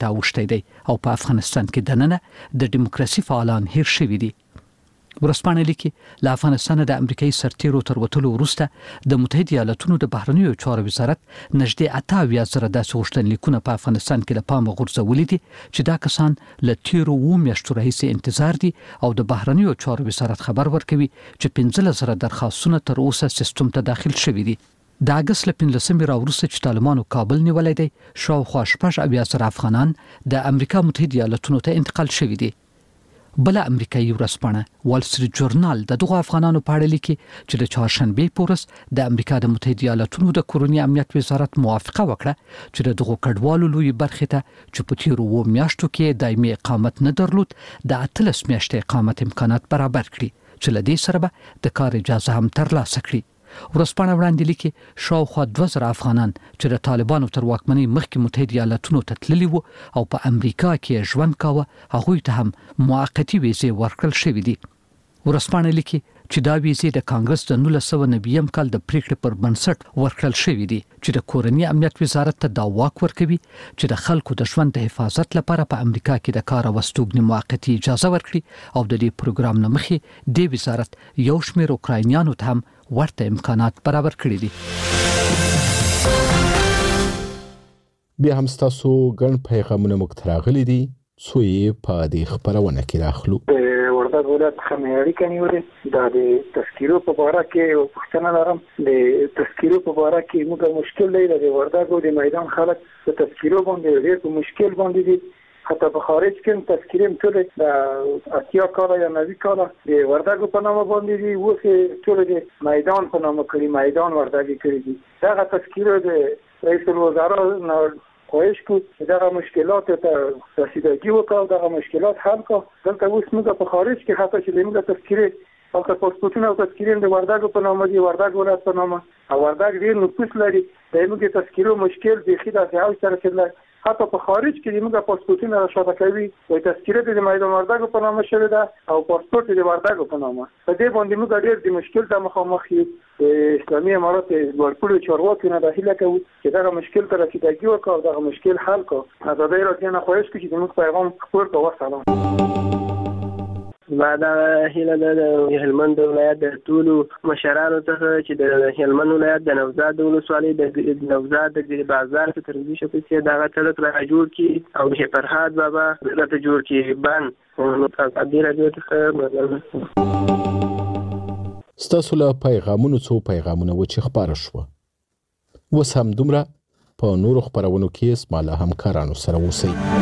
ته اوښتی دی او په افغانستان کې دننه د دیموکراسي فعالان هیر شوي دي. ورځپاڼه لیکي له افغانستان د امریکایي سرتیرو تر وتلو وروسته د متحده ایالاتونو د بهرنیو چارو وزارت نږدې 88,000 داسې غوښتنلیکونه په افغانستان کې له پامه غورځولي دي چې دا کسان له تیرو 2 میاشتو راهیسې انتظار دي او د بهرنیو چارو وزارت خبر ورکوي چې 15,000 درخواستونه تر اوسه سیستم ته داخل شوي دي. د اگست له 15مې راوروسته چې طالبانو کابل نیولی دی، شاوخوا 80,000 افغانان د امریکا متحده ایالاتونو ته انتقال شوي دي. بل امریکایي ورځپاڼه وال سټریټ جورنال د دغو افغانانو په اړه لیکي چې د چهارشنبې په ورځ د امریکا د متحده ایالاتونو د کورني امنیت وزارت موافقه وکړه چې د دغو کډوالو لوی برخې ته چې په تیرو 2 میاشتو کې دایمي اقامت نه درلود د 18 میاشتې اقامت امکانات برابر کړي چې له دې سره به د کار اجازه هم ترلاسه کړي. ورځپاڼه وړاندې لیکي شاوخوا 2,000 افغانان چې د طالبانو تر واکمنۍ مخکې متحده ایالاتونو ته تللي وو او په امریکا کې ژوند کاوه، هغوی ته هم موقتي ویزې ورکړل شوې دي. ورځپاڼه لیکي چې دا ویزې د کانګرس د 1990 کال د پریکړې پر بنسټ ورکړل شوې دي چې د کورني امنیت وزارت ته دا واک ورکوي چې د خلکو د ژوند د حفاظت لپاره په امریکا کې د کار او استوګنې موقتي اجازه ورکړي او د دې پروګرام نه مخې د وزارت یو شمېر اوکراینیانو ته هم ورته امکانات برابر کړی دي. بیا هم تاسو ګڼ پیغامونه موږ ته راغلي دي، څو یې په دې خپرونه کې راخلو. وردګ ولایت خمیري کنيوري دا د تذکیرو په اړه کې پوښتنه لرم. د تذکیرو په اړه کې موږ مشکل دی د وردګ د میدان خلک د تذکیرو باندې ډېر مشکل باندې دي. حتی په خارج کې تذکیرې ټول د 80 کال یا 90 کال د وردګ په نامه باندې دي، اوس ټول د میدان په نامه کړي، میدان وردګ کړي دي. دا تذکیرو د رئیس الوزرا خواهش کو چې دا مشکلات ته رسیدگی وکړو، دا مشکلات حل کو. دلته اوس موږ په خارج کې حتی چې موږ تذکیرې او پاسپورتونه او تذکیرې د وردګ په نامه دي، وردګ ولایت په نامه او وردګ ډېر نفوس لري، د موږ تذکیرو مشکل بيخي د ځای سره کې حتی په خارج کې موږ پاسپورتونه راځه کوي او تذکیره د میدان وردګ په نامه شوی ده او پاسپورت د وردګ په نامه. په دې باندې موږ ډېر د مشکل ته مخامخ یو. اسلامي امارات ورپړو چارواکي نه داخله کوي چې دا مشکل ته رسیدگی وکړو، دا مشکل حل کو. ازادي راډیو نه خواهش کوي چې موږ پیغام خپور کوو. سلام. بعد هیله د هلمند ولایت د ټول مشرانو څخه چې د هلمند ولایت د نوزاد ولسوالۍ د نوزاد د بازار څخه تر دې شپې چې دا سړک را جوړ کی او د فرهاد بابا راته جوړ کی بان ازادي راډیو څخه ستاسو له پیغامونو څو پیغامونه و چې خبره شو. وس هم دومره په نورو خبرونو کې اسماله همکارانو سره اوسئ.